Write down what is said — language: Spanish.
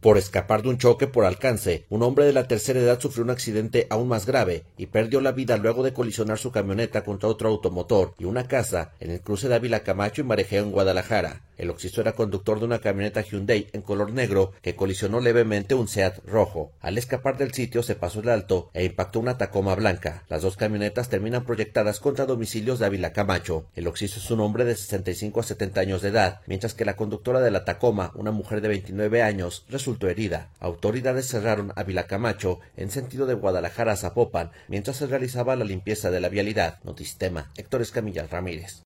Por escapar de un choque por alcance, un hombre de la tercera edad sufrió un accidente aún más grave y perdió la vida luego de colisionar su camioneta contra otro automotor y una casa en el cruce de Ávila Camacho y Marejeo en Guadalajara. El occiso era conductor de una camioneta Hyundai en color negro que colisionó levemente un Seat rojo. Al escapar del sitio se pasó el alto e impactó una Tacoma blanca. Las dos camionetas terminan proyectadas contra domicilios de Ávila Camacho. El occiso es un hombre de 65 a 70 años de edad, mientras que la conductora de la Tacoma, una mujer de 29 años, resultó herida. Autoridades cerraron Ávila Camacho en sentido de Guadalajara a Zapopan mientras se realizaba la limpieza de la vialidad. Notistema, Héctor Escamilla Ramírez.